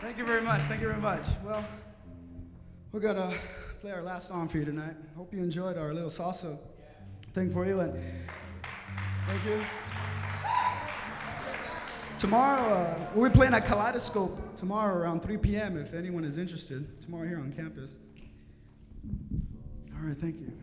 Thank you very much. Thank you very much. Well, we're gonna play our last song for you tonight. Hope you enjoyed our little salsa thing for you, and thank you. Tomorrow, we'll be playing at Kaleidoscope tomorrow around 3 p.m. if anyone is interested. Tomorrow here on campus. All right, thank you.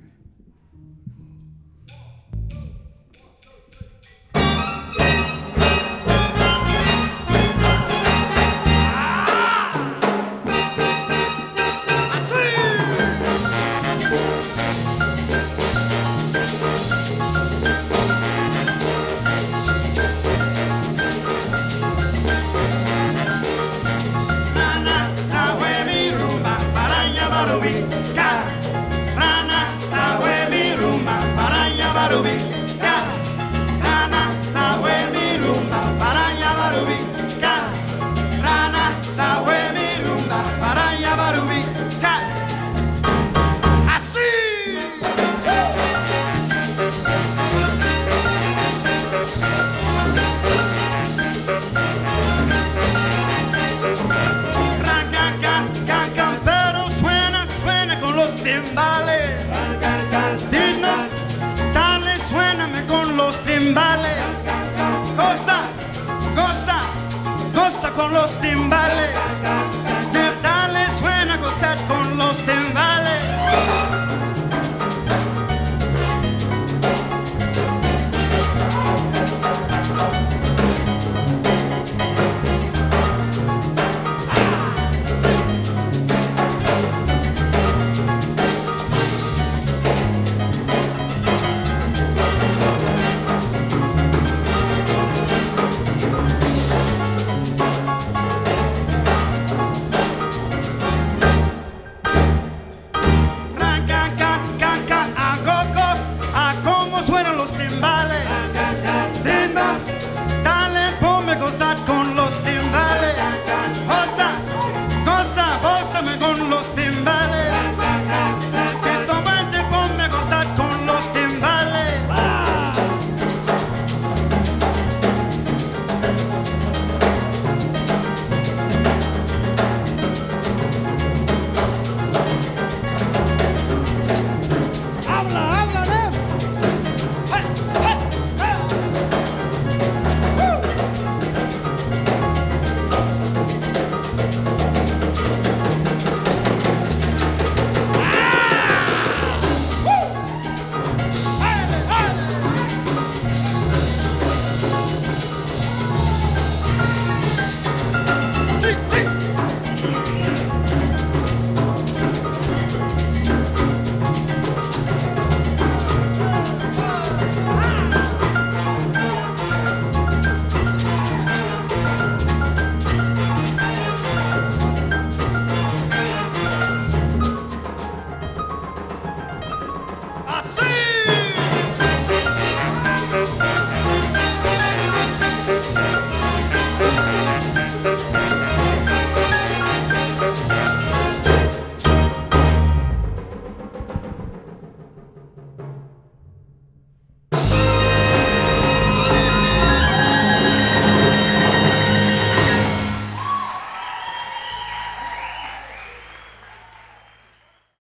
Goza con los timbales.